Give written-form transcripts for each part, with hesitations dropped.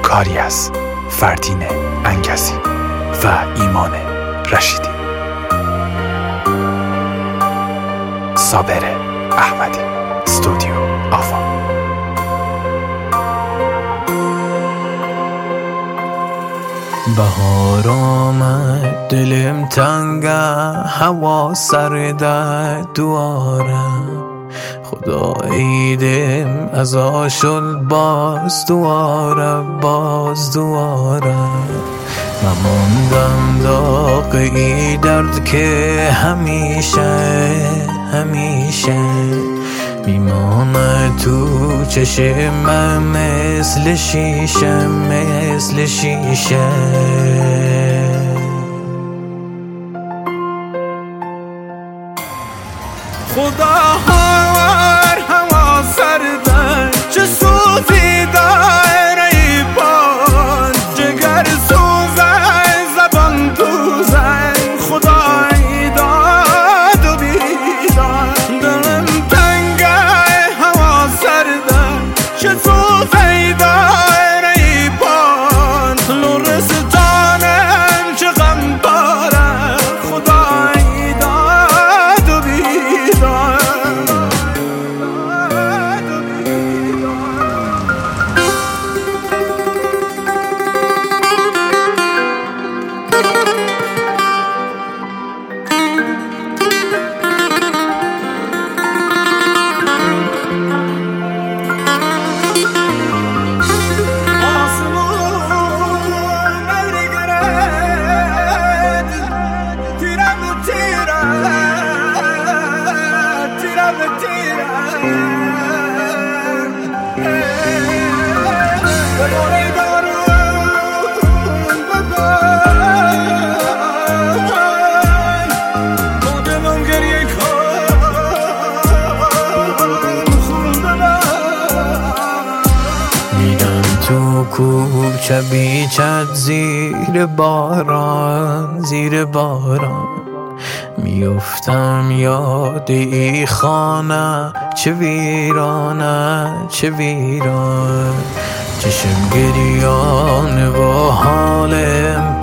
کاری از فردین انگزی و ایمان رشیدی. صابر احمدی، استودیو آفا. بهار آمد دلم تنگه، هوا سرده دوارم، خدا عیدم از آشل باز دواره مماندم داغ ای درد که همیشه میمانه تو چشم مثل شیشه خدا هاور هوا سرده چه سوزی داره ای بان، جگر سوزه زبان دوزه، خدا ای داد و بیداد. دلم تنگه هوا سرده چه سوزی داره ای بان، لرستانم چه غم داره، خدا ای داد و بیداد. تو کوچه بیچت زیر باران میفتم یاد ای خانه چه ویران چشم گریان و حالم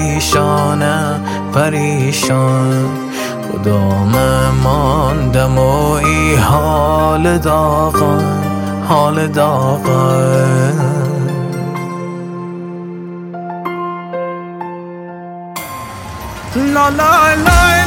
پریشان خدا ماندم و ای حال داغان La la la